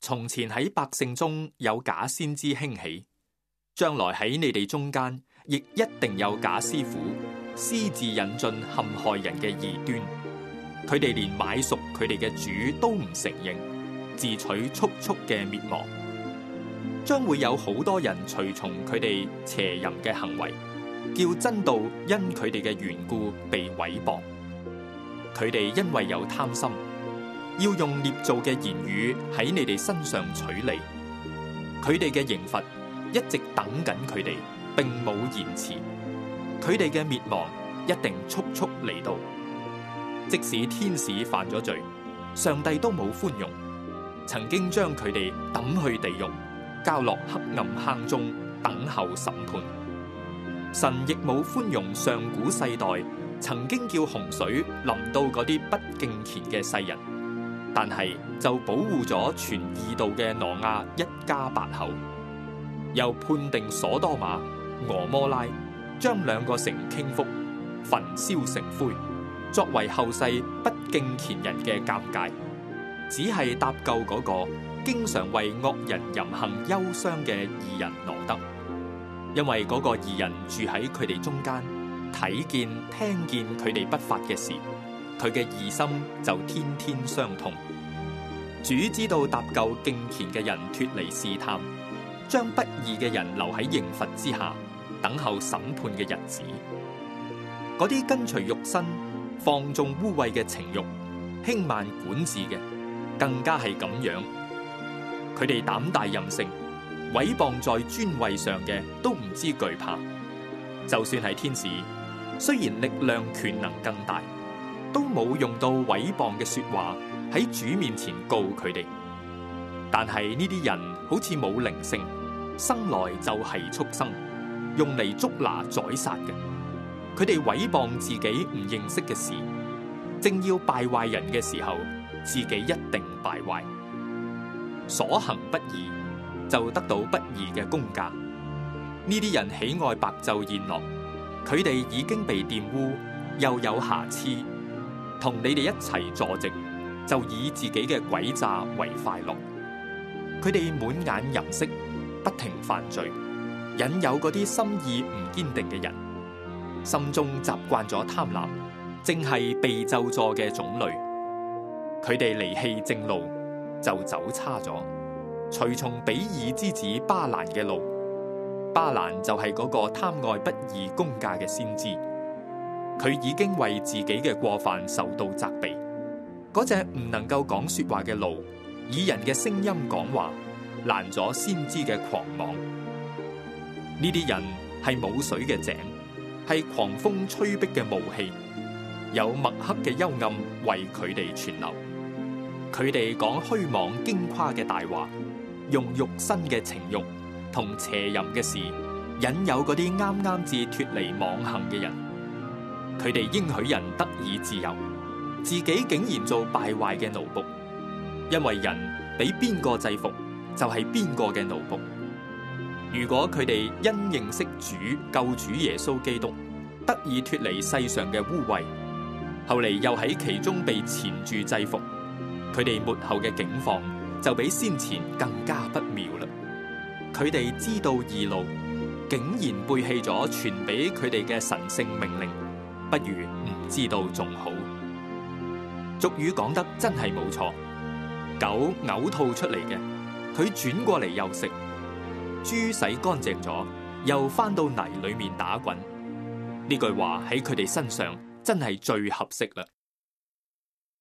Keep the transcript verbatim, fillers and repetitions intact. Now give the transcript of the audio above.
從前喺百姓中有假先知興起，將來喺你哋中間亦一定有假師傅，私自引進陷害人嘅異端。佢哋連買贖佢哋嘅主都唔承認，自取速速嘅滅亡。將會有好多人隨從佢哋邪淫嘅行為，叫真道因佢哋嘅緣故被毀謗。佢哋因為有貪心，要用捏造嘅言語喺你哋身上取利。佢哋嘅刑罰一直等緊佢哋，並冇延遲。佢哋嘅滅亡一定速速嚟到。即使天使犯咗罪，上帝都冇寬容，曾經將佢哋抌去地獄，交落黑暗坑中等候審判。神亦冇寬容上古世代曾經叫洪水臨到嗰啲不敬虔嘅世人，但係就保護咗傳義道嘅挪亞一家八口，又判定所多瑪、俄摩拉，將兩個城傾覆，焚燒成灰，作為後世不敬虔人嘅鑑戒。只係搭救嗰個經常為惡人淫行憂傷嘅義人羅得，因為嗰個義人住喺佢哋中間，睇見聽見佢哋不法嘅事，佢嘅義心就天天傷痛。主知道搭救敬虔嘅人脫離試探，將不義嘅人留喺刑罰之下，等候審判嘅日子。嗰啲跟隨肉身、放縱污穢嘅情慾、輕慢管治嘅，更加係咁樣。佢哋膽大任性，毀謗在尊位上嘅都唔知懼怕。就算係天使，雖然力量權能更大，都冇用到毀謗嘅說話喺主面前告佢哋。但係呢啲人好似冇靈性，生來就係畜生，用嚟捉拿宰殺嘅。佢哋毀謗自己唔認識嘅事，正要敗壞人嘅時候，自己一定敗壞。所行不義，就得到不義嘅工價。呢啲人喜愛白晝宴樂，佢哋已經被玷污，又有瑕疵，同你哋一齊坐席，就以自己嘅詭詐為快樂。佢哋滿眼淫色，不停犯罪，引誘嗰啲心意唔堅定嘅人，心中習慣咗貪婪，正係被咒詛嘅種類。佢哋離棄正路，就走差咗，隨從比爾之子巴蘭嘅路。巴蘭就係嗰個貪愛不義公價嘅先知，佢已經為自己嘅過犯受到責備。嗰隻唔能夠講說話嘅驢，以人嘅聲音講話，攔咗先知嘅狂妄。呢啲人係冇水嘅井，係狂風吹逼嘅霧氣，有墨黑嘅幽暗為佢哋存留。佢哋講虛妄矜誇嘅大話，用肉身嘅情慾同邪淫嘅事引誘嗰啲啱啱至脫離妄行嘅人。佢哋應許人得以自由，自己竟然做敗壞嘅奴僕。因為人俾邊個制服，就係邊個嘅奴僕。如果佢哋因認識主救主耶穌基督，得以脫離世上嘅污穢，後嚟又喺其中被纏住制服，佢哋末後嘅境況就比先前更加不妙啦。佢哋知道義路，竟然背棄咗傳俾佢哋嘅神聖命令，不如唔知道仲好。俗語講得真係冇錯，狗嘔吐出嚟嘅，佢轉過嚟又食；豬洗乾淨咗，又翻到泥裏面打滾。呢句話喺佢哋身上真係最合適啦。